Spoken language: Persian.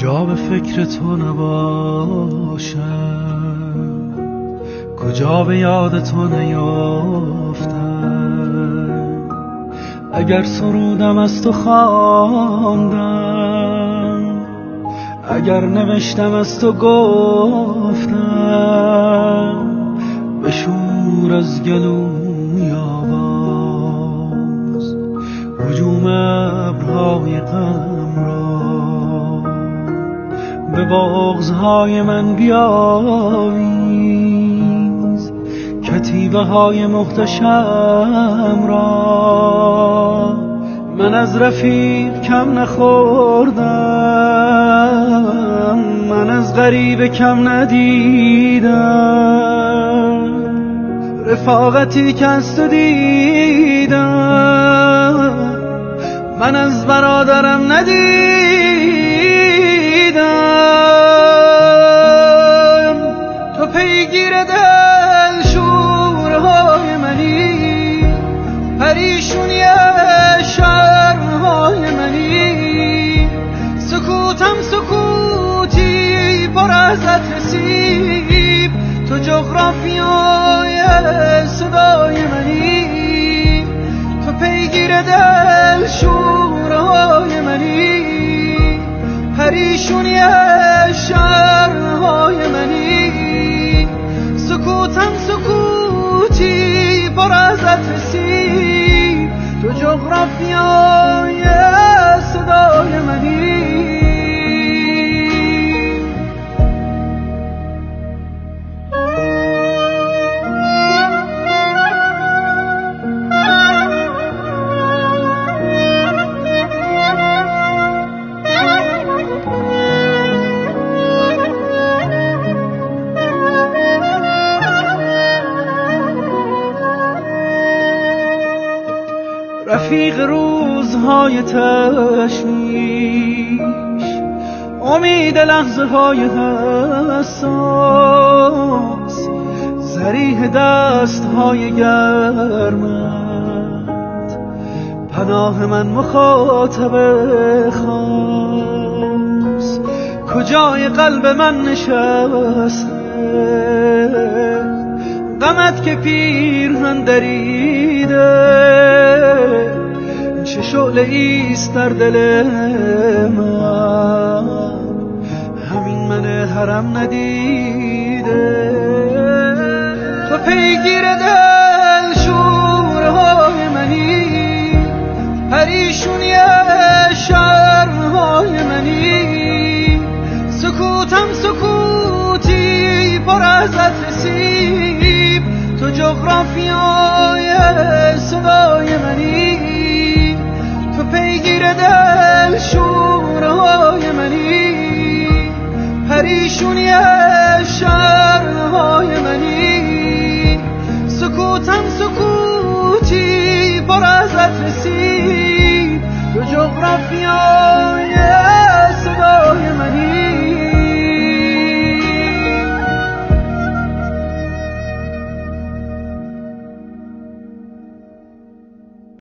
کجا به فکر تو نباشم، کجا به یاد تو نیافتم. اگر سرودم از تو خواندم، اگر نوشتم از تو گفتم، بشور از گلوی آواز هجوم ابرهای غم را. به بغضهای من بیاویز کتیبه های محتشم را. من از رفیق کم نخوردم، من از غریب کم ندیدم. رفاقتی که از تو دیدم، من از برادرم ندیدم. تو پیگیر دل شورهای منی، پریشونی شرمهای منی. سکوتم سکوتی پر از نصیب، تو جغرافیای صدای منی. تو پیگیر دل شورهای منی، پریشونی شرمهای منی. سکوتم سکوتی پر از نصیب، تو جغرافیای صدای منی. رفیق روزهای تشویش، امید لحظه های حساس، ذریح دست های گرمت، پناه من مخاطب خاص. کجای قلب من نشسته غمت که پیرهن دریده؟ چه شعله ایست در دل من، همین من حرم ندیده. تو پیگیر دل شورهای منی، پریشونی شرمهای منی. سکوتم سکوتی پر از نصیب، تو جغرافیای صدای منی. تو پیگیر دل شورهای منی، پریشونی شرمهای منی. سکوتم سکوتی پر از نصیب،